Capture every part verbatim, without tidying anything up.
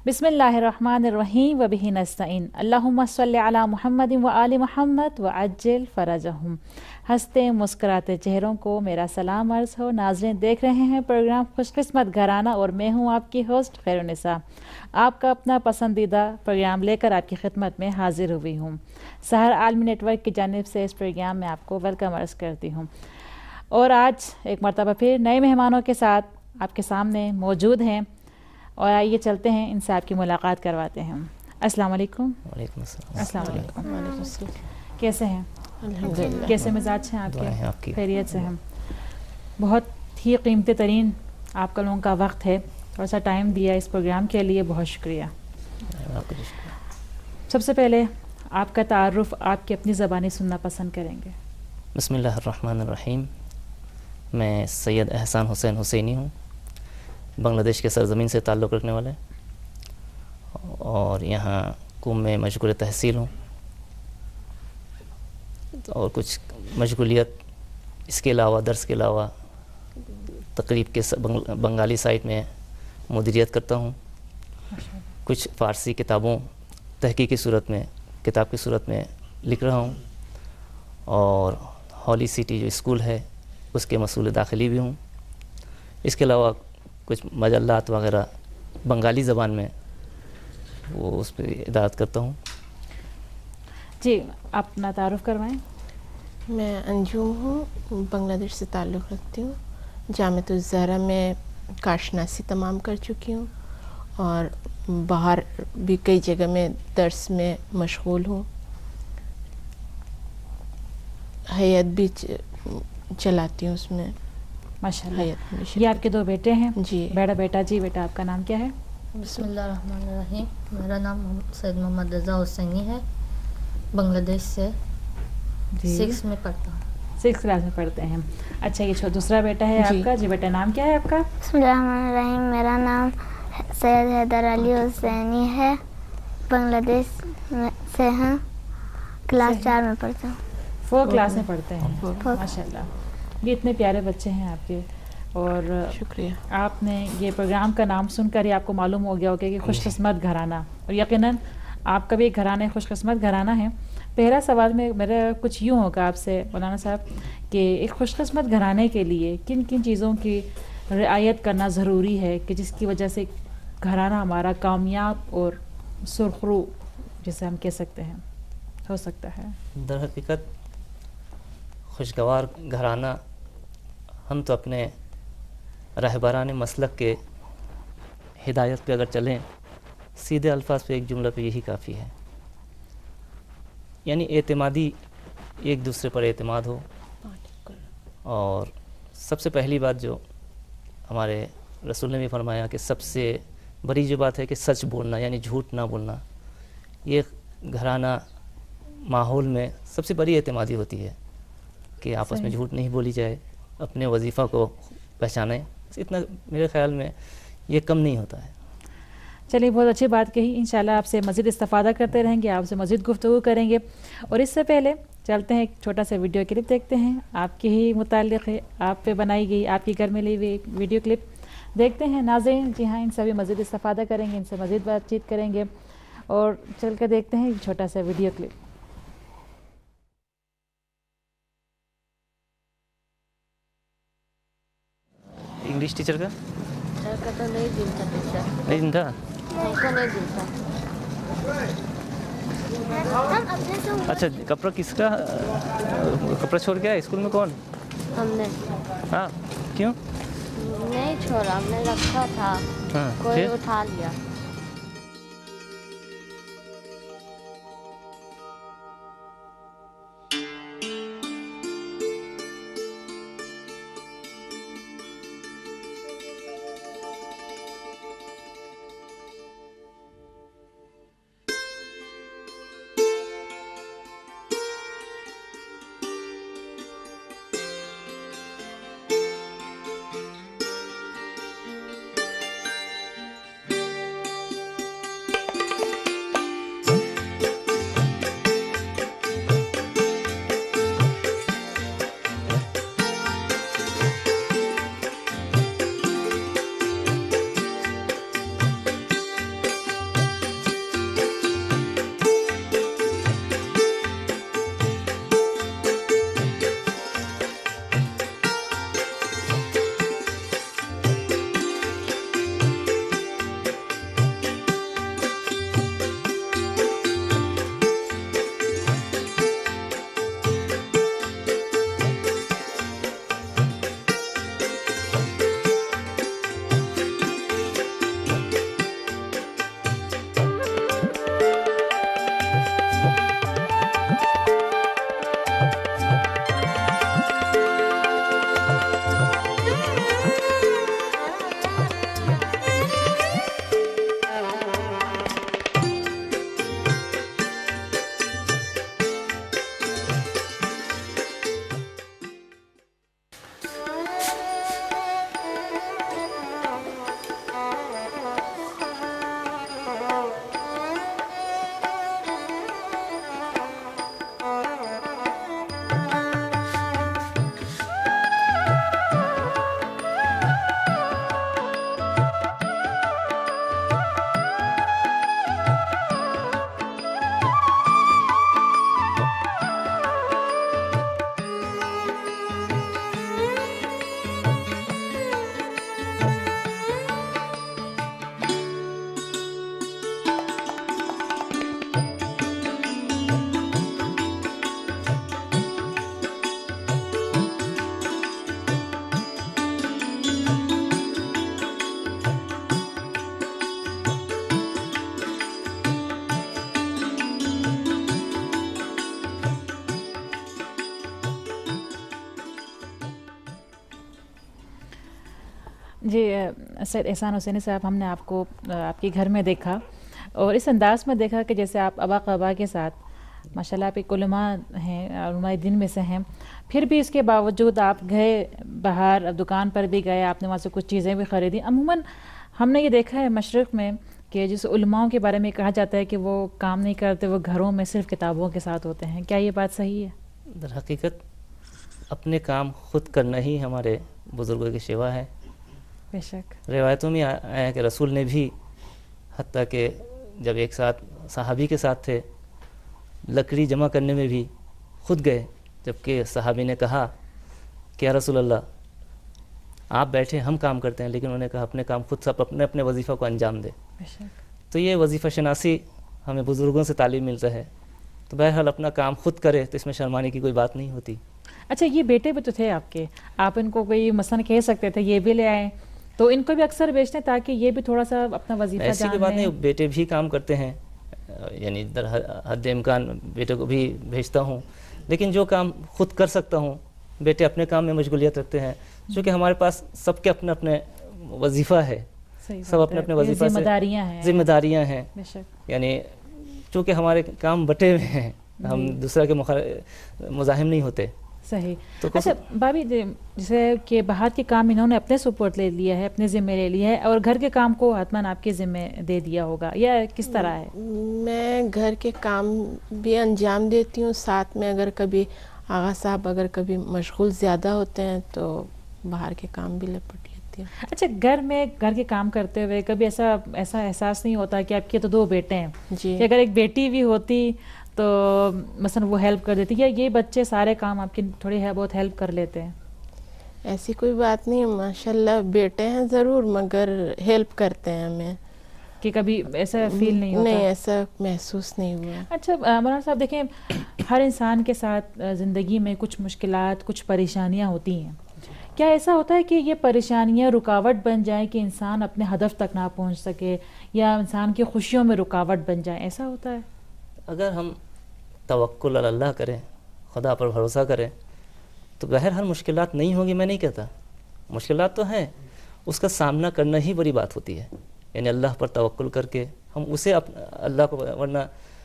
بسم اللہ الرحمن الرحیم و بہ نستعین اللہم صلی علی محمد و آل محمد و عجل فرجہم۔ ہنستے مسکراتے چہروں کو میرا سلام عرض ہو۔ ناظرین دیکھ رہے ہیں پروگرام خوش قسمت گھرانہ اور میں ہوں آپ کی ہوسٹ خیر النساء، آپ کا اپنا پسندیدہ پروگرام لے کر آپ کی خدمت میں حاضر ہوئی ہوں۔ سحر عالمی نیٹ ورک کی جانب سے اس پروگرام میں آپ کو ویلکم عرض کرتی ہوں، اور آج ایک مرتبہ پھر نئے مہمانوں کے ساتھ آپ کے سامنے موجود ہیں، اور آئیے چلتے ہیں ان سے آپ کی ملاقات کرواتے ہیں۔ السلام علیکم۔ وعلیکم السلام۔ السلام علیکم۔ وعلیکم السلام۔ کیسے ہیں؟ الحمدللہ۔ کیسے مزاج ہیں آپ دعائیں ہیں آپ کے؟ کی۔ خیریت سے ہیں؟ بہت ہی قیمتی ترین آپ کا لوگوں کا وقت ہے، تھوڑا سا ٹائم دیا اس پروگرام کے لیے، بہت شکریہ۔ آپ کا شکریہ۔ سب سے پہلے آپ کا تعارف آپ کی اپنی زبانی سننا پسند کریں گے۔ بسم اللہ الرحمن الرحیم۔ میں سید احسان حسین حسینی ہوں، بنگلہ دیش کے سرزمین سے تعلق رکھنے والے، اور یہاں قوم میں مشغول تحصیل ہوں، اور کچھ مشغولیت اس کے علاوہ، درس کے علاوہ تقریب کے بنگالی سائٹ میں مدیریت کرتا ہوں۔ کچھ فارسی کتابوں تحقیقی صورت میں، کتاب کی صورت میں لکھ رہا ہوں، اور ہالی سٹی جو اسکول ہے اس کے مسئول داخلی بھی ہوں۔ اس کے علاوہ کچھ مجلات وغیرہ بنگالی زبان میں وہ اس پہ ادارت کرتا ہوں۔ جی، آپ اپنا تعارف کروائیں۔ میں انجم ہوں، بنگلہ دیش سے تعلق رکھتی ہوں، جامعۃ الزہرا میں کارشناسی تمام کر چکی ہوں، اور باہر بھی کئی جگہ میں درس میں مشغول ہوں، حیات بھی چلاتی ہوں اس میں۔ ماشاء اللہ۔ حیات میں یہ آپ کے دو بیٹے ہیں؟ جی۔ بیٹا بیٹا جی بیٹا آپ کا نام کیا ہے؟ بسم اللہ الرحمن الرحیم۔ میرا نام سید محمد رضا حسینی ہے، بنگلہ دیش سے، جی سکس میں پڑھتا ہوں۔ سکس کلاس میں پڑھتے ہیں۔ اچھا، یہ دوسرا بیٹا ہے جی۔ آپ کا؟ جی بیٹا نام کیا ہے آپ کا؟ بسم اللہ الرحمن الرحیم۔ میرا نام سید حیدر علی حسینی ہے، بنگلہ دیش سے ہیں، کلاس چار میں پڑھتا ہوں۔ فور کلاس میں پڑھتے ہیں۔ فور۔ ماشاء اللہ، یہ اتنے پیارے بچے ہیں آپ کے، اور شکریہ۔ آپ نے یہ پروگرام کا نام سن کر ہی آپ کو معلوم ہو گیا ہوگا کہ خوش قسمت گھرانہ، اور یقیناً آپ کا بھی ایک گھرانہ خوش قسمت گھرانہ ہے۔ پہلا سوال میں میرا کچھ یوں ہوگا آپ سے مولانا صاحب، کہ ایک خوش قسمت گھرانے کے لیے کن کن چیزوں کی رعایت کرنا ضروری ہے کہ جس کی وجہ سے گھرانہ ہمارا کامیاب اور سرخرو جسے ہم کہہ سکتے ہیں ہو سکتا ہے؟ در حقیقت خوشگوار گھرانہ، ہم تو اپنے رہبران مسلک کے ہدایت پہ اگر چلیں، سیدھے الفاظ پہ ایک جملہ پہ یہی کافی ہے، یعنی اعتمادی، ایک دوسرے پر اعتماد ہو۔ اور سب سے پہلی بات جو ہمارے رسول نے بھی فرمایا کہ سب سے بڑی جو بات ہے کہ سچ بولنا، یعنی جھوٹ نہ بولنا، یہ گھرانہ ماحول میں سب سے بڑی اعتمادی ہوتی ہے کہ آپس میں جھوٹ نہیں بولی جائے، اپنے وظیفہ کو پہچانیں۔ اتنا میرے خیال میں یہ کم نہیں ہوتا ہے۔ چلیے، بہت اچھی بات کہی، انشاءاللہ آپ سے مزید استفادہ کرتے رہیں گے، آپ سے مزید گفتگو کریں گے، اور اس سے پہلے چلتے ہیں ایک چھوٹا سا ویڈیو کلپ دیکھتے ہیں، آپ کے ہی متعلق ہے، آپ پہ بنائی گئی، آپ کے گھر میں لی ہوئی ایک ویڈیو کلپ دیکھتے ہیں ناظرین۔ جی ہاں، ان سے بھی مزید استفادہ کریں گے، ان سے مزید بات چیت کریں گے، اور چل کے دیکھتے ہیں ایک چھوٹا سا ویڈیو کلپ۔ انگلش ٹیچر کا سر کا تو نہیں دل تھا ٹیچر، نہیں دن تھا؟ ہم کو نہیں دل تھا۔ اچھا، کپڑا کس کا کپڑا چھوڑ گیا اسکول میں؟ کون؟ ہم نے ہاں، کیوں؟ نہیں چھوڑا، ہم نے رکھا تھا، ہاں، کوئی پھر؟ اٹھا لیا۔ جی سید احسان حسینی صاحب، ہم نے آپ کو آپ کے گھر میں دیکھا اور اس انداز میں دیکھا کہ جیسے آپ ابا قبا کے ساتھ ماشاءاللہ آپ ایک علماء ہیں، علماء دین میں سے ہیں، پھر بھی اس کے باوجود آپ گئے باہر، دکان پر بھی گئے، آپ نے وہاں سے کچھ چیزیں بھی خریدی. عموماً ہم نے یہ دیکھا ہے مشرق میں کہ جس علماؤں کے بارے میں کہا جاتا ہے کہ وہ کام نہیں کرتے، وہ گھروں میں صرف کتابوں کے ساتھ ہوتے ہیں. کیا یہ بات صحیح ہے؟ در حقیقت اپنے کام خود کرنا ہی ہمارے بزرگوں کی شیوا ہے. بے شک. روایتوں میں آیا ہے کہ رسول نے بھی حتیٰ کہ جب ایک ساتھ صحابی کے ساتھ تھے، لکڑی جمع کرنے میں بھی خود گئے، جبکہ صحابی نے کہا کہ یا رسول اللہ آپ بیٹھے، ہم کام کرتے ہیں، لیکن انہوں نے کہا اپنے کام خود سب اپنے اپنے وظیفہ کو انجام دے. بے شک. تو یہ وظیفہ شناسی ہمیں بزرگوں سے تعلیم ملتا ہے. تو بہرحال اپنا کام خود کرے تو اس میں شرمانے کی کوئی بات نہیں ہوتی. اچھا، یہ بیٹے بھی تو تھے آپ کے، آپ ان کو کوئی مثلاً کہہ سکتے تھے یہ بھی لے آئیں، تو ان کو بھی اکثر بیچتے ہیں تاکہ یہ بھی تھوڑا سا اپنا وظیفہ جان لیں. ایسی کوئی بات نہیں، بیٹے بھی کام کرتے ہیں، یعنی در حد امکان بیٹے کو بھی بھیجتا ہوں، لیکن جو کام خود کر سکتا ہوں بیٹے اپنے کام میں مشغولیت رکھتے ہیں، چونکہ ہمارے پاس سب کے اپنے اپنے وظیفہ ہے، سب اپنے اپنے وظیفہ سے ذمہ داریاں ہیں ذمہ داریاں ہیں. بے شک. یعنی چونکہ ہمارے کام بٹے ہوئے ہیں، ہم دوسرا کے مزاحم نہیں ہوتے. صحیح. تو اچھا بھابھی، جیسے کہ باہر کے کام انہوں نے اپنے سپورٹ لے لیا ہے، اپنے ذمہ لے لیا ہے، اور گھر کے کام کو حتماً آپ کے ذمہ دے دیا ہوگا، یا کس طرح ہے؟ میں گھر کے کام بھی انجام دیتی ہوں، ساتھ میں اگر کبھی آغا صاحب اگر کبھی مشغول زیادہ ہوتے ہیں تو باہر کے کام بھی لپٹ لیتی ہوں. اچھا، گھر میں گھر کے کام کرتے ہوئے کبھی ایسا ایسا احساس نہیں ہوتا کہ آپ کے تو دو بیٹے ہیں جی، کہ اگر ایک بیٹی بھی ہوتی تو مثلا وہ ہیلپ کر دیتی، یا یہ بچے سارے کام آپ کی تھوڑی ہے بہت ہیلپ کر لیتے ہیں؟ ایسی کوئی بات نہیں، ماشاءاللہ بیٹے ہیں ضرور، مگر ہیلپ کرتے ہیں ہمیں. کہ کبھی ایسا فیل نہیں ہوتا؟ نہیں، ایسا محسوس نہیں ہوا. اچھا مولانا صاحب، دیکھیں ہر انسان کے ساتھ زندگی میں کچھ مشکلات، کچھ پریشانیاں ہوتی ہیں. کیا ایسا ہوتا ہے کہ یہ پریشانیاں رکاوٹ بن جائیں کہ انسان اپنے ہدف تک نہ پہنچ سکے، یا انسان کی خوشیوں میں رکاوٹ بن جائیں؟ ایسا ہوتا ہے؟ اگر ہم توکل علی اللہ کریں، خدا پر بھروسہ کریں، تو بہرحال مشکلات نہیں ہوں گی. میں نہیں کہتا، مشکلات تو ہیں، اس کا سامنا کرنا ہی بڑی بات ہوتی ہے. یعنی اللہ پر توکل کر کے ہم اسے اللہ کو، ورنہ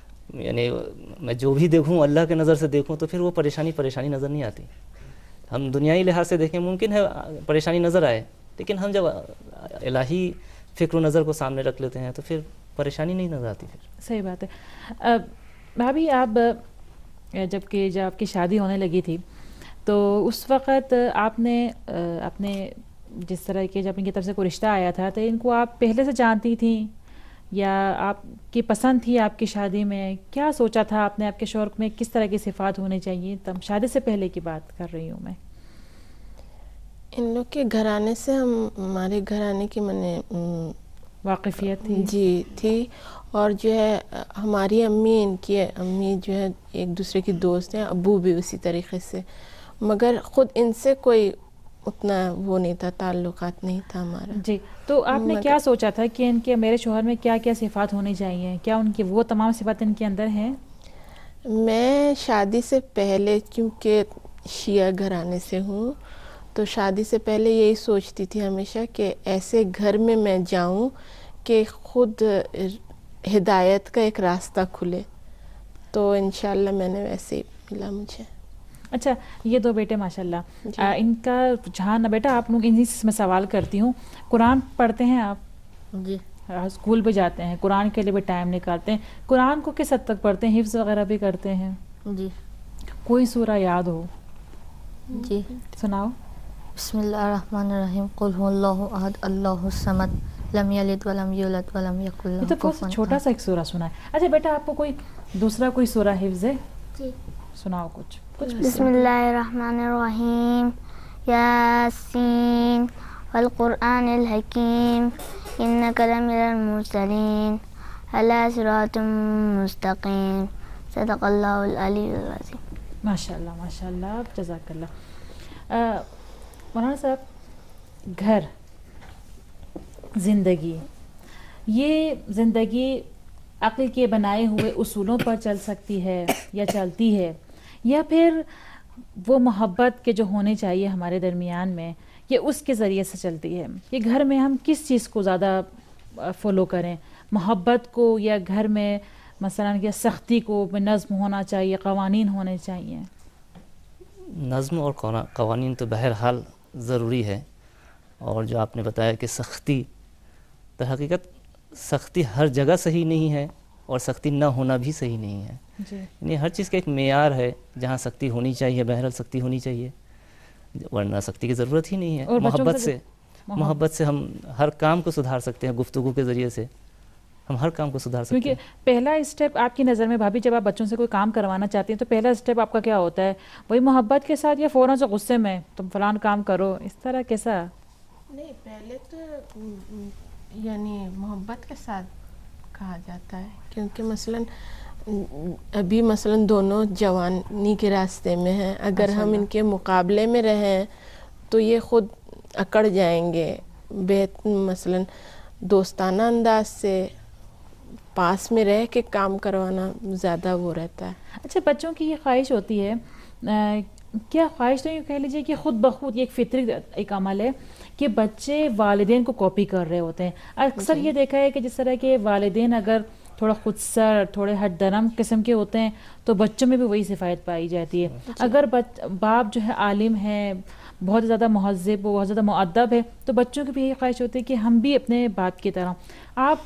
یعنی میں جو بھی دیکھوں اللہ کے نظر سے دیکھوں تو پھر وہ پریشانی پریشانی نظر نہیں آتی. ہم دنیائی لحاظ سے دیکھیں ممکن ہے پریشانی نظر آئے، لیکن ہم جب الہی فکر و نظر کو سامنے رکھ لیتے ہیں تو پھر پریشانی نہیں نظر آتی. پھر صحیح بات ہے. بھابھی، آپ جب کہ جب آپ کی شادی ہونے لگی تھی تو اس وقت آپ نے اپنے جس طرح کے جب ان کی طرف سے کوئی رشتہ آیا تھا تو ان کو آپ پہلے سے جانتی تھیں، یا آپ کی پسند تھی آپ کی شادی میں؟ کیا سوچا تھا آپ نے آپ کے شوہر میں کس طرح کی صفات ہونی چاہیے؟ تب شادی سے پہلے کی بات کر رہی ہوں میں. ان لوگ کے گھرانے سے ہم ہمارے گھرانے کی میں نے واقفیت تھی؟ جی تھی، اور جو ہے ہماری امی، ان کی امی جو ہے ایک دوسرے کی دوست ہیں، ابو بھی اسی طریقے سے، مگر خود ان سے کوئی اتنا وہ نہیں تھا، تعلقات نہیں تھا ہمارا. جی. تو آپ نے کیا سوچا تھا کہ ان کے میرے شوہر میں کیا کیا صفات ہونی چاہیے؟ کیا ان کی وہ تمام صفات ان کے اندر ہیں؟ میں شادی سے پہلے، کیونکہ شیعہ گھرانے سے ہوں، تو شادی سے پہلے یہی سوچتی تھی ہمیشہ کہ ایسے گھر میں میں جاؤں کہ خود ہدایت کا ایک راستہ کھلے. تو انشاءاللہ میں نے ویسے ہی ملا مجھے. اچھا، یہ دو بیٹے ماشاءاللہ، ان کا رجحان، بیٹا آپ لوگ انہی سے میں سوال کرتی ہوں، قرآن پڑھتے ہیں آپ؟ جی. اسکول بھی جاتے ہیں، قرآن کے لیے بھی ٹائم نکالتے ہیں، قرآن کو کس حد تک پڑھتے ہیں؟ حفظ وغیرہ بھی کرتے ہیں؟ جی. کوئی سورہ یاد ہو؟ جی. سناؤ. بسم اللہ الرحمن الرحیم. قل هو اللہ احد اللہ الصمد لم یلد ولم یولد ولم یکن له یہ تو بہت چھوٹا سا ایک سورہ سنا ہے. اچھا بیٹا، آپ کو کوئی دوسرا کوئی سورہ حفظ ہے؟ جی. سناؤ کچھ کچھ. بسم اللہ الرحمن الرحیم. یاسین والقرآن الحکیم انک لمن المرسلین علی صراط مستقیم صدق اللہ العلی العظیم. ماشاء اللہ ماشاء اللہ، جزاک اللہ. مولانا صاحب، گھر، زندگی، یہ زندگی عقل کے بنائے ہوئے اصولوں پر چل سکتی ہے یا چلتی ہے، یا پھر وہ محبت کے جو ہونے چاہیے ہمارے درمیان میں، یہ اس کے ذریعے سے چلتی ہے کہ گھر میں ہم کس چیز کو زیادہ فالو کریں, محبت کو یا گھر میں مثلا کہ سختی کو, نظم ہونا چاہیے, قوانین ہونے چاہیے؟ نظم اور قوانین تو بہرحال ضروری ہے, اور جو آپ نے بتایا کہ سختی, در حقیقت سختی ہر جگہ صحیح نہیں ہے اور سختی نہ ہونا بھی صحیح نہیں ہے. جی, یعنی ہر چیز کا ایک معیار ہے, جہاں سختی ہونی چاہیے بہرحال سختی ہونی چاہیے, ورنہ سختی کی ضرورت ہی نہیں ہے. محبت سے محبت سے ہم ہر کام کو سدھار سکتے ہیں, گفتگو کے ذریعے سے ہم ہر کام کو سدھار سکتے ہیں. کیونکہ پہلا اسٹیپ آپ کی نظر میں بھابھی, جب آپ بچوں سے کوئی کام کروانا چاہتی ہیں تو پہلا اسٹیپ آپ کا کیا ہوتا ہے؟ وہی محبت کے ساتھ یا فوراً سے غصے میں تم فلان کام کرو, اس طرح کیسا؟ نہیں, پہلے تو یعنی محبت کے ساتھ کہا جاتا ہے, کیونکہ مثلاً ابھی مثلاً دونوں جوانی کے راستے میں ہیں, اگر ہم ان کے مقابلے میں رہیں تو یہ خود اکڑ جائیں گے. بہت مثلاً دوستانہ انداز سے پاس میں رہ کے کام کروانا زیادہ وہ رہتا ہے. اچھا, بچوں کی یہ خواہش ہوتی ہے, کیا خواہش تو یہ کہہ لیجیے کہ خود بخود یہ ایک فطری ایک عمل ہے کہ بچے والدین کو کاپی کر رہے ہوتے ہیں. اکثر یہ دیکھا ہے کہ جس طرح کے والدین اگر تھوڑا خود سر, تھوڑے ہٹ درم قسم کے ہوتے ہیں تو بچوں میں بھی وہی صفات پائی جاتی ہے. اگر باپ جو ہے عالم ہے, بہت زیادہ مہذب, بہت زیادہ مؤدب ہے, تو بچوں کی بھی یہی خواہش ہوتی ہے کہ ہم بھی اپنے باپ کی طرح. آپ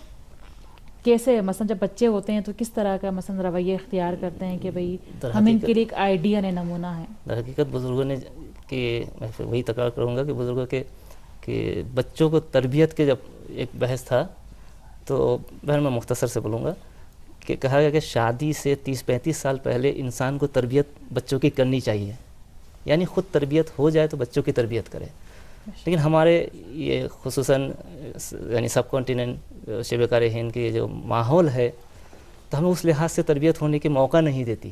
کیسے مثلا جب بچے ہوتے ہیں تو کس طرح کا مثلا رویہ اختیار کرتے ہیں کہ بھئی ہم ان کے لیے ایک آئیڈیا نے نمونہ ہے؟ در حقیقت بزرگوں نے کہ میں وہی تکرار کروں گا کہ بزرگوں کے کہ بچوں کو تربیت کے جب ایک بحث تھا تو بہر میں مختصر سے بولوں گا کہ کہا گیا کہ شادی سے تیس پینتیس سال پہلے انسان کو تربیت بچوں کی کرنی چاہیے, یعنی خود تربیت ہو جائے تو بچوں کی تربیت کرے. لیکن ہمارے یہ خصوصاً یعنی سب کانٹیننٹ شبہ کار ہند کے جو ماحول ہے تو ہمیں اس لحاظ سے تربیت ہونے کے موقع نہیں دیتی.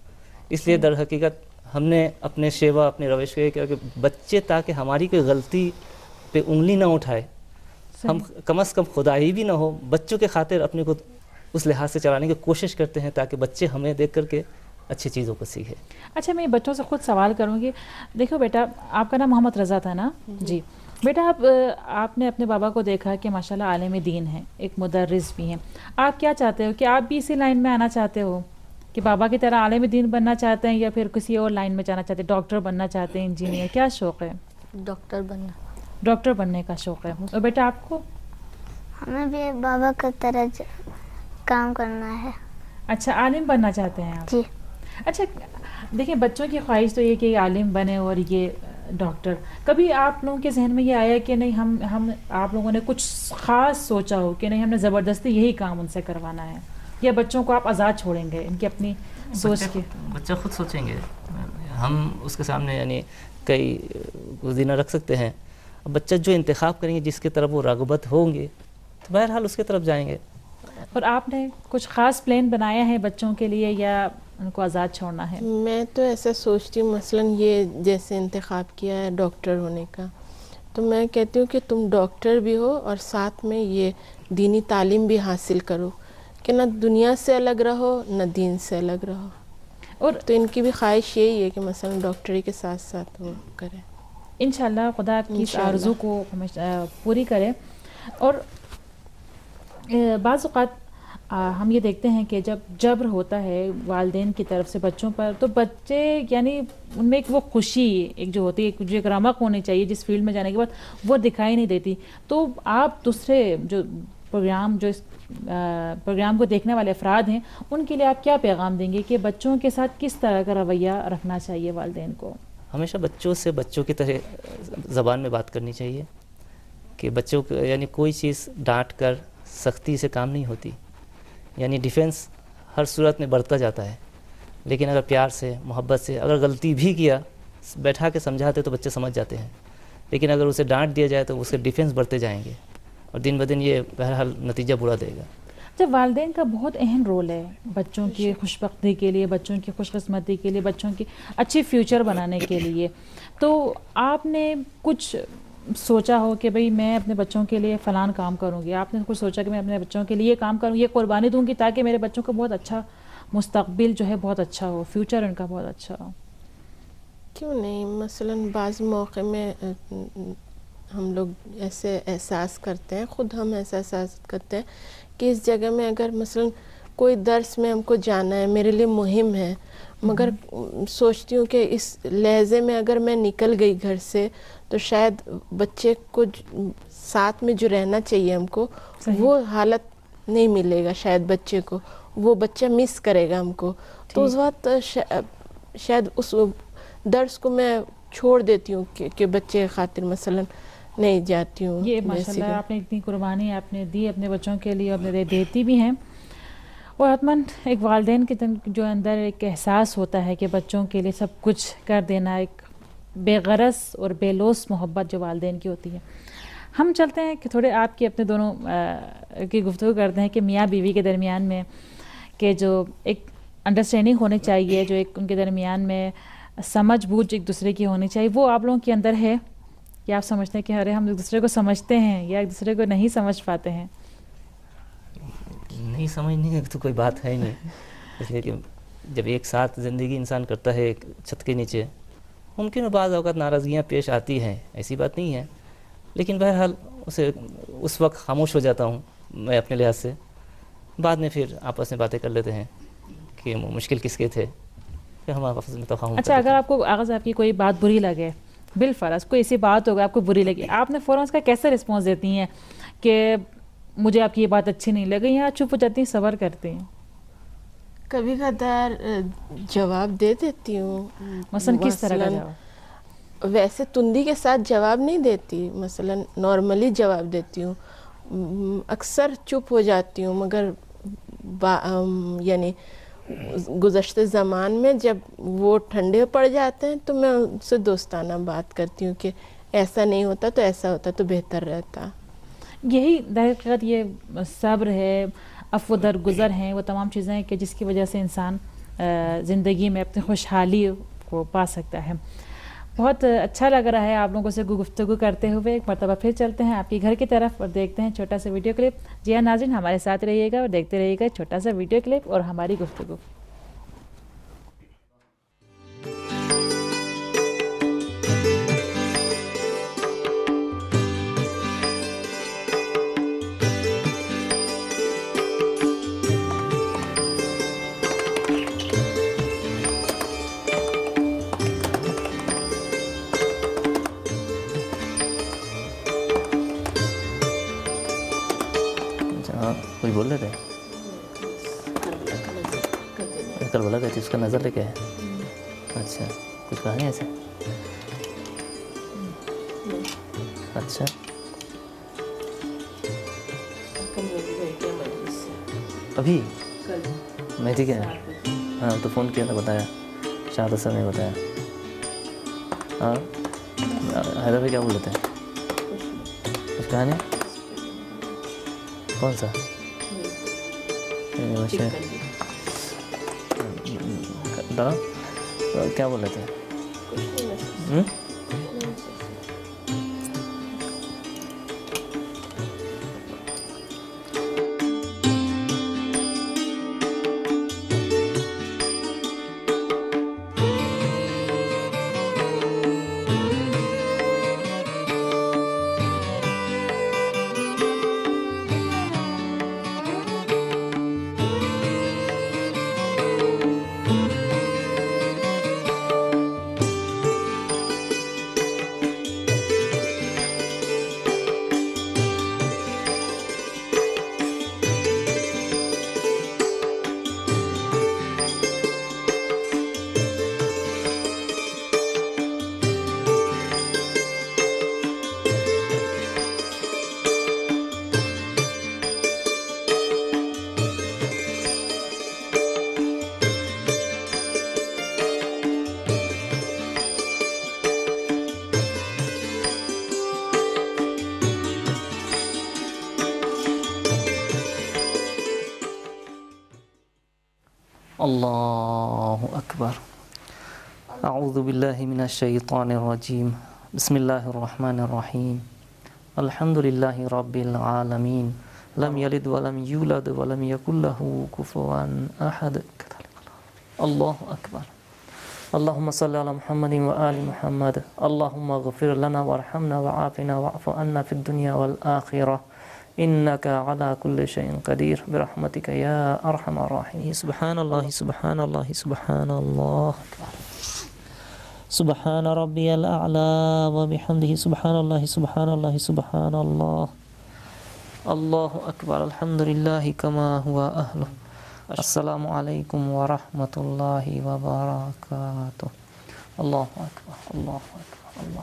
اس لیے در حقیقت ہم نے اپنے شیوا اپنے روش کو یہ کیا کہ بچے تاکہ ہماری کوئی غلطی پہ انگلی نہ اٹھائے, ہم کم از کم خدائی بھی نہ ہو, بچوں کے خاطر اپنے کو اس لحاظ سے چلانے کی کوشش کرتے ہیں تاکہ بچے ہمیں دیکھ کر کے اچھی چیزوں کو سیکھے. اچھا, میں بچوں سے خود سوال کروں گی. دیکھو بیٹا, آپ کا نام محمد رضا تھا نا؟ جی بیٹا, آپ آپ نے اپنے بابا کو دیکھا کہ ماشاءاللہ عالم دین ہیں, ایک مدرس بھی ہیں. آپ کیا چاہتے ہو کہ آپ بھی اسی لائن میں آنا چاہتے ہو کہ بابا کی طرح عالم دین بننا چاہتے ہیں, یا پھر کسی اور لائن میں جانا چاہتے ہیں, ڈاکٹر بننا چاہتے ہیں, انجینئر, کیا شوق ہے؟ ڈاکٹر بننا. ڈاکٹر بننے کا شوق ہے. اور بیٹا آپ کو؟ ہمیں بھی بابا کی طرح کام کرنا ہے. اچھا, عالم بننا چاہتے ہیں آپ؟ جی. اچھا دیکھیں, بچوں کی خواہش تو یہ کہ عالم بنے اور یہ ڈاکٹر. کبھی آپ لوگوں کے ذہن میں یہ آیا کہ نہیں ہم ہم آپ لوگوں نے کچھ خاص سوچا ہو کہ نہیں ہم نے زبردستی یہی کام ان سے کروانا ہے, یا بچوں کو آپ آزاد چھوڑیں گے ان کی اپنی سوچ کے؟ بچہ خود سوچیں گے, ہم اس کے سامنے یعنی کئی گزینہ رکھ سکتے ہیں. بچہ جو انتخاب کریں گے, جس کی طرف وہ راغبت ہوں گے, تو بہرحال اس کی طرف جائیں گے. اور آپ نے کچھ خاص پلان بنایا ہے بچوں کے لیے یا ان کو آزاد چھوڑنا ہے؟ میں تو ایسا سوچتی ہوں, مثلاً یہ جیسے انتخاب کیا ہے ڈاکٹر ہونے کا, تو میں کہتی ہوں کہ تم ڈاکٹر بھی ہو اور ساتھ میں یہ دینی تعلیم بھی حاصل کرو, کہ نہ دنیا سے الگ رہو نہ دین سے الگ رہو. اور تو ان کی بھی خواہش یہی ہے کہ مثلاً ڈاکٹری کے ساتھ ساتھ وہ کریں. انشاءاللہ خدا آپ کی اس آرزو کو پوری کرے. اور بعض اوقات ہم یہ دیکھتے ہیں کہ جب جبر ہوتا ہے والدین کی طرف سے بچوں پر, تو بچے یعنی ان میں ایک وہ خوشی ایک جو ہوتی ہے, جو ایک رمق ہونی چاہیے جس فیلڈ میں جانے کے بعد, وہ دکھائی نہیں دیتی. تو آپ دوسرے جو پروگرام جو اس پروگرام کو دیکھنے والے افراد ہیں, ان کے لیے آپ کیا پیغام دیں گے کہ بچوں کے ساتھ کس طرح کا رویہ رکھنا چاہیے والدین کو؟ ہمیشہ بچوں سے بچوں کی طرح زبان میں بات کرنی چاہیے کہ بچوں کو یعنی کوئی چیز ڈانٹ کر سختی سے کام نہیں ہوتی. یعنی ڈیفینس ہر صورت میں بڑھتا جاتا ہے, لیکن اگر پیار سے محبت سے اگر غلطی بھی کیا بیٹھا کے سمجھاتے تو بچے سمجھ جاتے ہیں. لیکن اگر اسے ڈانٹ دیا جائے تو اس کے ڈیفینس بڑھتے جائیں گے اور دن بدن یہ بہرحال نتیجہ برا دے گا. جب والدین کا بہت اہم رول ہے بچوں کی خوش بختی کے لیے, بچوں کی خوش قسمتی کے لیے, بچوں کی اچھی فیوچر بنانے کے لیے, تو آپ نے کچھ سوچا ہو کہ بھئی میں اپنے بچوں کے لیے فلان کام کروں گی, آپ نے کچھ سوچا کہ میں اپنے بچوں کے لیے یہ کام کروں, یہ قربانی دوں گی تاکہ میرے بچوں کو بہت اچھا مستقبل جو ہے بہت اچھا ہو, فیوچر ان کا بہت اچھا ہو؟ کیوں نہیں, مثلاً بعض موقع میں ہم لوگ ایسے احساس کرتے ہیں, خود ہم ایسا احساس کرتے ہیں کہ اس جگہ میں اگر مثلاً کوئی درس میں ہم کو جانا ہے, میرے لیے مہم ہے, مگر سوچتی ہوں کہ اس لہجے میں اگر میں نکل گئی گھر سے تو شاید بچے کو ساتھ میں جو رہنا چاہیے ہم کو وہ حالت نہیں ملے گا شاید بچے کو, وہ بچہ مس کرے گا ہم کو. تو اس وقت شاید اس درس کو میں چھوڑ دیتی ہوں کہ, کہ بچے خاطر مثلاً نہیں جاتی ہوں. یہ ماشاءاللہ آپ نے اتنی قربانی آپ نے دی اپنے بچوں کے لیے, اپنے دیتی بھی ہیں. اور حتماً ایک والدین کے جو اندر ایک احساس ہوتا ہے کہ بچوں کے لیے سب کچھ کر دینا, ایک بے غرض اور بے لوث محبت جو والدین کی ہوتی ہے. ہم چلتے ہیں کہ تھوڑے آپ کی اپنے دونوں کی گفتگو کرتے ہیں کہ میاں بیوی کے درمیان میں کہ جو ایک انڈرسٹینڈنگ ہونی چاہیے, جو ایک ان کے درمیان میں سمجھ بوجھ ایک دوسرے کی ہونی چاہیے, وہ آپ لوگوں کے اندر ہے یا آپ سمجھتے ہیں کہ ارے ہم ایک دوسرے کو سمجھتے ہیں یا ایک دوسرے کو نہیں سمجھ پاتے ہیں؟ نہیں سمجھنے کی تو کوئی بات ہے ہی نہیں, اس لیے کہ جب ایک ساتھ زندگی انسان کرتا ہے ایک چھت کے نیچے, ممکن ہے بعض اوقات ناراضگیاں پیش آتی ہیں, ایسی بات نہیں ہے, لیکن بہرحال اسے اس وقت خاموش ہو جاتا ہوں میں اپنے لحاظ سے. بعد میں پھر آپس میں باتیں کر لیتے ہیں کہ مشکل کس کے تھے, پھر ہم آپس میں تفاہم. اچھا, اگر آپ کو آغاز آپ کی کوئی بات بری لگے, بالفرض کوئی ایسی بات ہوگا آپ کو بری لگی, آپ نے فوراً اس کا کیسے رسپانس دیتی ہیں کہ مجھے آپ کی یہ بات اچھی نہیں لگی, یا چپ ہو جاتی ہیں, صبر کرتے ہیں؟ کبھی کبھار جواب دے دیتی ہوں. مثلاً کس طرح کا جواب؟ ویسے تندی کے ساتھ جواب نہیں دیتی, مثلاً نارملی جواب دیتی ہوں. اکثر چپ ہو جاتی ہوں, مگر یعنی گزشتہ زمان میں جب وہ ٹھنڈے پڑ جاتے ہیں تو میں ان سے دوستانہ بات کرتی ہوں کہ ایسا نہیں ہوتا تو ایسا ہوتا تو بہتر رہتا. یہی در حقیقت یہ صبر ہے, عفو درگزر ہیں, وہ تمام چیزیں ہیں کہ جس کی وجہ سے انسان زندگی میں اپنی خوشحالی کو پا سکتا ہے. بہت اچھا لگ رہا ہے آپ لوگوں سے گفتگو کرتے ہوئے. ایک مرتبہ پھر چلتے ہیں آپ کے گھر کی طرف اور دیکھتے ہیں چھوٹا سا ویڈیو کلپ. جی ہاں ناظرین, ہمارے ساتھ رہیے گا اور دیکھتے رہیے گا چھوٹا سا ویڈیو کلپ اور ہماری گفتگو. کوئی بول رہے تھے کل بولا گئی تھی, اس کا نظر لے کے ہے. اچھا, کچھ کہانی ایسے؟ اچھا, ابھی میں ٹھیک ہے, ہاں تو فون کیا تھا, بتایا شاید سر نے بتایا. ہاں حیدر بھائی کیا بول رہے تھے, کچھ کہانی کون سا؟ کیا بول رہے تھے؟ اللہ اکبر. اعوذ باللہ من الشیطان الرجیم. بسم اللہ الرحمن الرحیم. الحمد للہ رب العالمین. لم یلد ولم یولد ولم یکن لہ کفوا احد. اللہ اکبر. اللهم صل على محمد وآل محمد اللهم اغفر لنا وارحمنا وعافنا واعف عنا في الدنيا والآخرة إنك على كل شيء قدير برحمتك يا أرحم الراحمين. سبحان الله سبحان الله سبحان الله سبحان ربي الأعلى وبحمده سبحان الله سبحان الله سبحان الله الله أكبر الحمد لله كما هو أهله. السلام علیکم ورحمۃ اللہ وبرکاتہ. اللہ اکبر اللہ اکبر اللہ.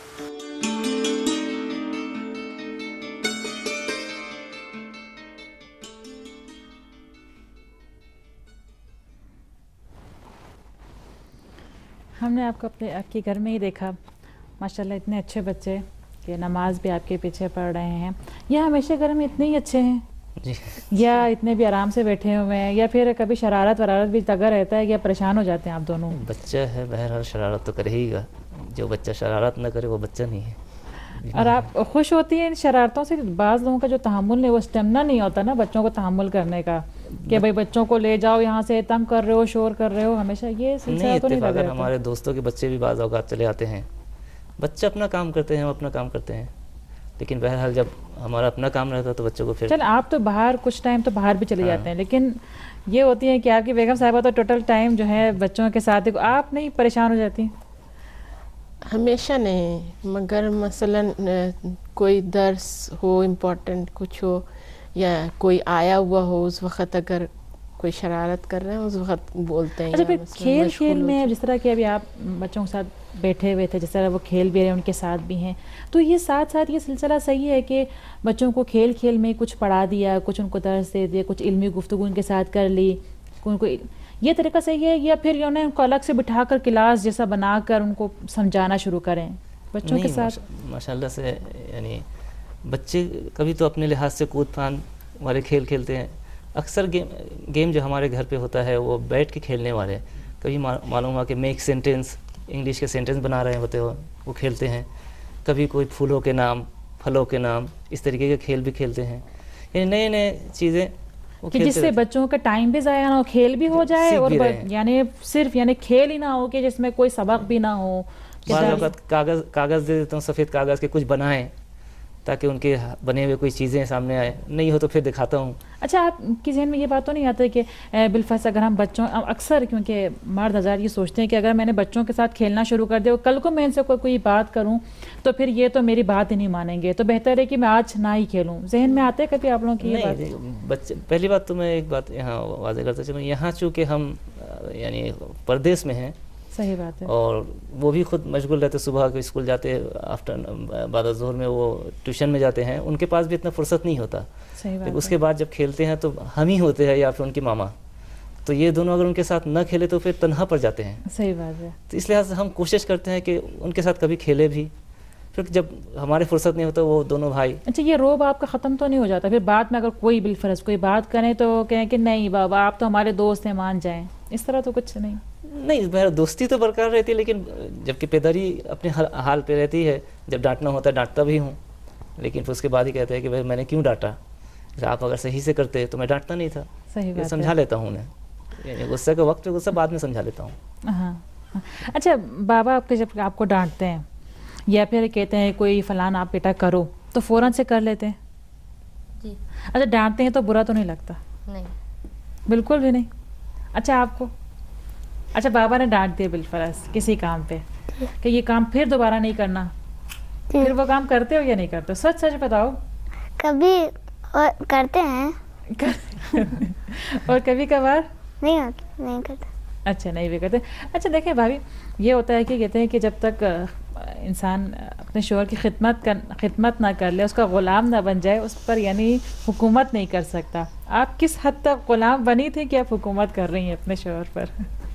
ہم نے آپ کو اپنے آپ کے گھر میں ہی دیکھا ماشاءاللہ اتنے اچھے بچے کہ نماز بھی آپ کے پیچھے پڑھ رہے ہیں. یا ہمیشہ گھر میں اتنے ہی اچھے ہیں جی یا اتنے بھی آرام سے بیٹھے ہوئے ہیں یا پھر کبھی شرارت ورارت بھی لگا رہتا ہے یا پریشان ہو جاتے ہیں آپ دونوں؟ بچہ ہے بہرحال شرارت تو کرے ہی گا. جو بچہ شرارت نہ کرے وہ بچہ نہیں ہے. اور آپ خوش ہوتی ہیں ان شرارتوں سے؟ بعض لوگوں کا جو تحمل نہیں وہ اسٹیمنا نہیں ہوتا نا بچوں کو تحمل کرنے کا کہ بھائی بچوں کو لے جاؤ یہاں سے تنگ کر رہے ہو شور کر رہے ہو ہمیشہ یہ سلسلہ تو نہیں لگا. ہمارے دوستوں کے بچے بھی بعض اوقات چلے آتے ہیں. بچے اپنا کام کرتے ہیں ہم اپنا کام کرتے ہیں لیکن بہرحال جب ہمارا اپنا کام رہتا ہے تو بچوں کو پھر چل آپ تو باہر کچھ ٹائم تو باہر بھی چلے جاتے ہیں لیکن یہ ہوتی ہے کہ آپ کی بیگم صاحبہ تو ٹوٹل ٹائم جو ہے بچوں کے ساتھ آپ نہیں پریشان ہو جاتی؟ ہمیشہ نہیں مگر مثلا کوئی درس ہو امپورٹنٹ کچھ ہو یا کوئی آیا ہوا ہو اس وقت اگر کوئی شرارت کر رہے ہیں اس وقت بولتے ہیں. اچھا پھر کھیل کھیل میں جس طرح کہ ابھی آپ بچوں کے ساتھ بیٹھے ہوئے تھے جس طرح وہ کھیل بھی رہے ان کے ساتھ بھی ہیں تو یہ ساتھ ساتھ یہ سلسلہ صحیح ہے کہ بچوں کو کھیل کھیل میں کچھ پڑھا دیا کچھ ان کو درس دے دیا کچھ علمی گفتگو ان کے ساتھ کر لی ان کو یہ طریقہ صحیح ہے یا پھر انہیں ان کو الگ سے بٹھا کر کلاس جیسا بنا کر ان کو سمجھانا شروع کریں بچوں کے ساتھ؟ ماشاء اللہ سے یعنی بچے کبھی تو اپنے لحاظ سے کود پھان والے کھیل کھیلتے ہیں. اکثر گیم گیم جو ہمارے گھر پہ ہوتا ہے وہ بیٹھ کے کھیلنے والے کبھی معلوم ہوا کہ میک سینٹینس انگلش کے سینٹینس بنا رہے ہوتے ہو وہ کھیلتے ہیں. کبھی کوئی پھولوں کے نام پھلوں کے نام اس طریقے کے کھیل بھی کھیلتے ہیں. یعنی نئے نئے چیزیں کہ جس سے بچوں کا ٹائم بھی ضائع نہ ہو کھیل بھی ہو جائے اور یعنی صرف یعنی کھیل ہی نہ ہو کہ جس میں کوئی سبق بھی نہ ہو. بعض اوقات کاغذ کاغذ دے دیتا ہوں سفید کاغذ کے کچھ بنائیں تاکہ ان کے بنے ہوئے کوئی چیزیں سامنے آئے نہیں ہو تو پھر دکھاتا ہوں. اچھا آپ کی ذہن میں یہ بات تو نہیں آتا کہ بالفرض اگر ہم بچوں اکثر کیونکہ مرد حضرات یہ سوچتے ہیں کہ اگر میں نے بچوں کے ساتھ کھیلنا شروع کر دیا کل کو میں ان سے کوئی کوئی بات کروں تو پھر یہ تو میری بات ہی نہیں مانیں گے تو بہتر ہے کہ میں آج نہ ہی کھیلوں. ذہن میں آتے کبھی آپ لوگوں کی یہ بات؟ بچے پہلی بات تو میں ایک بات یہاں واضح کرتا چلوں یہاں چونکہ ہم یعنی پردیس میں ہیں صحیح بات ہے اور وہ بھی خود مشغول رہتے صبح کے اسکول جاتے آفٹر بعد ظہر میں وہ ٹیوشن میں جاتے ہیں ان کے پاس بھی اتنا فرصت نہیں ہوتا. اس کے بعد جب کھیلتے ہیں تو ہم ہی ہوتے ہیں یا پھر ان کی ماما تو یہ دونوں اگر ان کے ساتھ نہ کھیلے تو پھر تنہا پڑ جاتے ہیں. صحیح بات ہے. تو اس لحاظ سے ہم کوشش کرتے ہیں کہ ان کے ساتھ کبھی کھیلے بھی پھر جب ہمارے فرصت نہیں ہوتا وہ دونوں بھائی. اچھا یہ روب آپ کا ختم تو نہیں ہو جاتا پھر بعد میں اگر کوئی بالفرض کوئی بات کریں تو کہیں کہ نہیں بابا آپ تو ہمارے دوست ہیں مان جائیں اس طرح تو کچھ نہیں؟ نہیں میرا دوستی تو برقرار رہتی ہے لیکن جب کہ پیداری اپنے حال پہ رہتی ہے جب ڈانٹنا ہوتا ہے ڈانٹتا بھی ہوں لیکن پھر اس کے بعد ہی کہتے ہیں کہ بھائی میں نے کیوں ڈانٹا آپ اگر صحیح سے کرتے تو میں ڈانٹتا نہیں تھا. صحیح بات سمجھا لیتا ہوں انہیں یعنی غصے کا وقت پہ غصہ بعد میں سمجھا لیتا ہوں. ہاں اچھا بابا آپ کے جب آپ کو ڈانٹتے ہیں یا پھر کہتے ہیں کوئی فلان آپ بیٹا کرو تو فوراً سے کر لیتے ہیں؟ جی. اچھا ڈانٹتے ہیں تو برا تو نہیں لگتا؟ نہیں بالکل بھی نہیں. اچھا آپ کو اچھا بابا نے ڈانٹ دیا بالفرض کسی کام پہ کہ یہ کام پھر دوبارہ نہیں کرنا پھر وہ کام کرتے ہو یا نہیں کرتے؟ سچ سچ بتاؤ. کبھی کرتے ہیں اور کبھی کبھار نہیں نہیں کرتے. اچھا نہیں بھی کرتے. اچھا دیکھیں بھابھی یہ ہوتا ہے کہ کہتے ہیں کہ جب تک انسان اپنے شوہر کی خدمت کر خدمت نہ کر لے اس کا غلام نہ بن جائے اس پر یعنی حکومت نہیں کر سکتا. آپ کس حد تک غلام بنی تھی کہ آپ حکومت کر رہی ہیں اپنے شوہر پر؟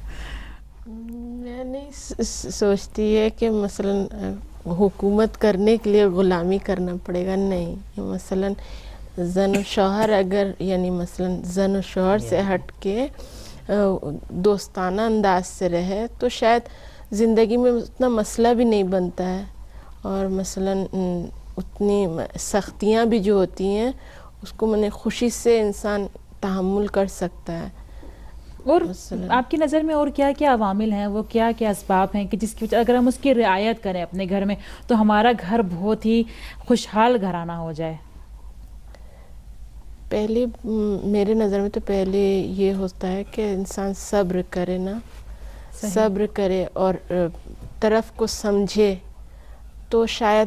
میں نہیں سوچتی ہے کہ مثلا حکومت کرنے کے لیے غلامی کرنا پڑے گا. نہیں مثلا زن و شوہر اگر یعنی مثلا زن و شوہر سے ہٹ کے دوستانہ انداز سے رہے تو شاید زندگی میں اتنا مسئلہ بھی نہیں بنتا ہے اور مثلا اتنی سختیاں بھی جو ہوتی ہیں اس کو میں نے خوشی سے انسان تحمل کر سکتا ہے. اور آپ کی نظر میں اور کیا کیا عوامل ہیں، وہ کیا کیا اسباب ہیں کہ جس کی وجہ اگر ہم اس کی رعایت کریں اپنے گھر میں تو ہمارا گھر بہت ہی خوشحال گھرانہ ہو جائے؟ پہلے میرے نظر میں تو پہلے یہ ہوتا ہے کہ انسان صبر کرے نا، صبر کرے اور طرف کو سمجھے تو شاید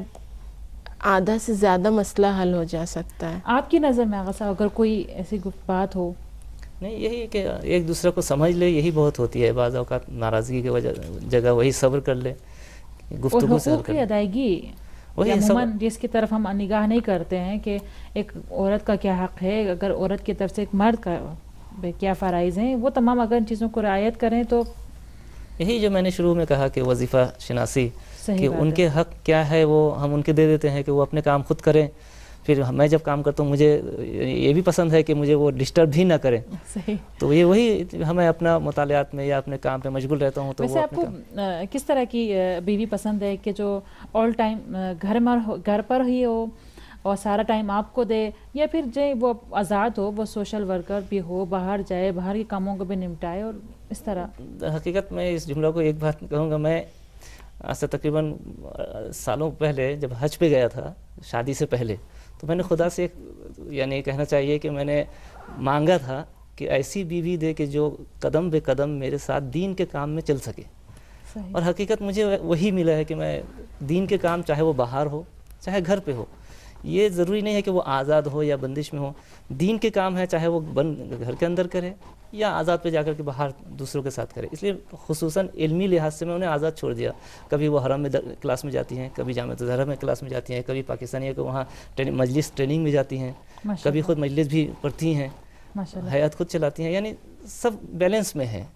آدھا سے زیادہ مسئلہ حل ہو جا سکتا ہے. آپ کی نظر میں آغا صاحب اگر کوئی ایسی بات ہو؟ نہیں، یہی کہ ایک دوسرے کو سمجھ لے، یہی بہت ہوتی ہے. بعض اوقات ناراضگی کی وجہ جگہ وہی صبر کر لے، گفتگو سے حل کر لے. ادائیگی عموماً جس کی طرف ہم نگاہ نہیں کرتے ہیں کہ ایک عورت کا کیا حق ہے، اگر عورت کی طرف سے ایک مرد کا کیا فرائض ہیں، وہ تمام اگر ان چیزوں کو رعایت کریں تو یہی جو میں نے شروع میں کہا کہ وظیفہ شناسی، کہ ان کے حق کیا ہے وہ ہم ان کے دے دیتے ہیں کہ وہ اپنے کام خود کریں. پھر میں جب کام کرتا ہوں مجھے یہ بھی پسند ہے کہ مجھے وہ ڈسٹرب بھی نہ کریں. تو یہ وہی ہمیں اپنا مطالعات میں یا اپنے کام پہ مشغول رہتا ہوں. تو ویسے آپ کو کس طرح کی بیوی پسند ہے کہ جو آل ٹائم گھر میں گھر پر ہی ہو اور سارا ٹائم آپ کو دے، یا پھر جو وہ آزاد ہو، وہ سوشل ورکر بھی ہو، باہر جائے، باہر کے کاموں کو بھی نمٹائے اور اس طرح؟ حقیقت میں اس جملہ کو ایک بات کہوں گا، میں آج سے تقریباً سالوں پہلے جب حج پہ گیا تھا شادی سے پہلے، تو میں نے خدا سے ایک یعنی کہنا چاہیے کہ میں نے مانگا تھا کہ ایسی بیوی دے کہ جو قدم بے قدم میرے ساتھ دین کے کام میں چل سکے. اور حقیقت مجھے وہی ملا ہے کہ میں دین کے کام چاہے وہ باہر ہو چاہے گھر پہ ہو، یہ ضروری نہیں ہے کہ وہ آزاد ہو یا بندش میں ہو. دین کے کام ہے چاہے وہ بند گھر کے اندر کرے یا آزاد پہ جا کر کے باہر دوسروں کے ساتھ کرے. اس لیے خصوصاً علمی لحاظ سے میں انہیں آزاد چھوڑ دیا. کبھی وہ حرم میں کلاس میں جاتی ہیں، کبھی جامعہ الازہر میں کلاس میں جاتی ہیں، کبھی پاکستانی کو وہاں مجلس ٹریننگ میں جاتی ہیں، کبھی خود مجلس بھی پڑھتی ہیں، حیات خود چلاتی ہیں. یعنی سب بیلنس میں ہے.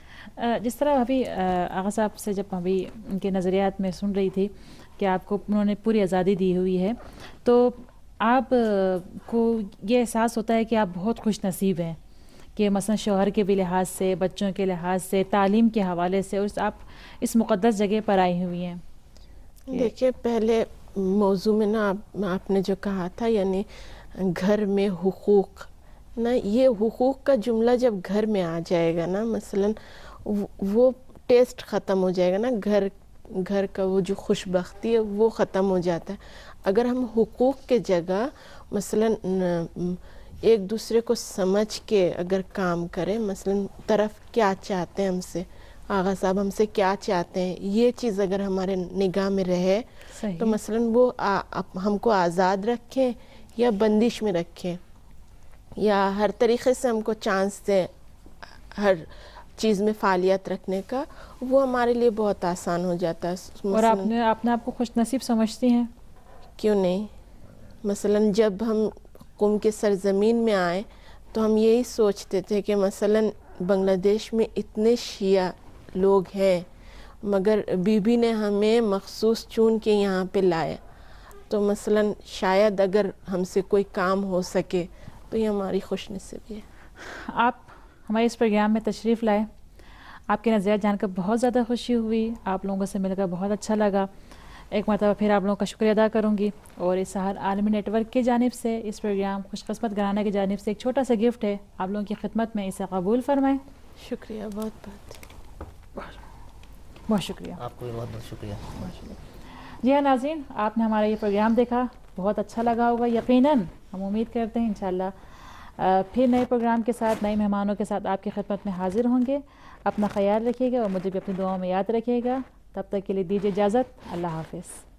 جس طرح ابھی آغا صاحب سے جب ابھی ان کے نظریات میں سن رہی تھی کہ آپ کو انہوں نے پوری آزادی دی ہوئی ہے، تو آپ کو یہ احساس ہوتا ہے کہ آپ بہت خوش نصیب ہیں کہ مثلا شوہر کے بھی لحاظ سے، بچوں کے لحاظ سے، تعلیم کے حوالے سے، اور آپ اس مقدس جگہ پر آئی ہوئی ہیں. دیکھیے پہلے موضوع میں نا آپ نے جو کہا تھا یعنی گھر میں حقوق نا، یہ حقوق کا جملہ جب گھر میں آ جائے گا نا، مثلا وہ ٹیسٹ ختم ہو جائے گا نا، گھر گھر کا وہ جو خوش بختی ہے وہ ختم ہو جاتا ہے. اگر ہم حقوق کے جگہ مثلا ایک دوسرے کو سمجھ کے اگر کام کریں، مثلا طرف کیا چاہتے ہیں ہم سے، آغا صاحب ہم سے کیا چاہتے ہیں، یہ چیز اگر ہمارے نگاہ میں رہے تو مثلا وہ ہم کو آزاد رکھیں یا بندش میں رکھیں یا ہر طریقے سے ہم کو چانس دیں ہر چیز میں فعالیت رکھنے کا، وہ ہمارے لیے بہت آسان ہو جاتا ہے. اور آپ نے اپنے آپ کو خوش نصیب سمجھتی ہیں؟ کیوں نہیں. مثلا جب ہم قوم کے سرزمین میں آئے تو ہم یہی سوچتے تھے کہ مثلا بنگلہ دیش میں اتنے شیعہ لوگ ہیں مگر بی بی نے ہمیں مخصوص چون کے یہاں پہ لایا، تو مثلا شاید اگر ہم سے کوئی کام ہو سکے تو یہ ہماری خوش نصیبی ہے. آپ ہمارے اس پروگرام میں تشریف لائے، آپ کے نظریات جان کر بہت زیادہ خوشی ہوئی، آپ لوگوں سے مل کر بہت اچھا لگا. ایک مرتبہ پھر آپ لوگوں کا شکریہ ادا کروں گی، اور اس سحر عالمی نیٹ ورک کی جانب سے اس پروگرام خوش قسمت گھرانہ کی جانب سے ایک چھوٹا سا گفٹ ہے، آپ لوگوں کی خدمت میں اسے قبول فرمائیں. شکریہ، بہت بہت بہت شکریہ. آپ کو بھی بہت بہت شکریہ. جی ہاں ناظرین، آپ نے ہمارا یہ پروگرام دیکھا، بہت اچھا لگا ہوگا یقیناً. ہم امید کرتے ہیں انشاءاللہ پھر نئے پروگرام کے ساتھ، نئے مہمانوں کے ساتھ آپ کی خدمت میں حاضر ہوں گے. اپنا خیال رکھیے گا اور مجھے بھی اپنی دعاؤں میں یاد رکھیے گا. تب تک کے لیے دیجیے اجازت. اللہ حافظ.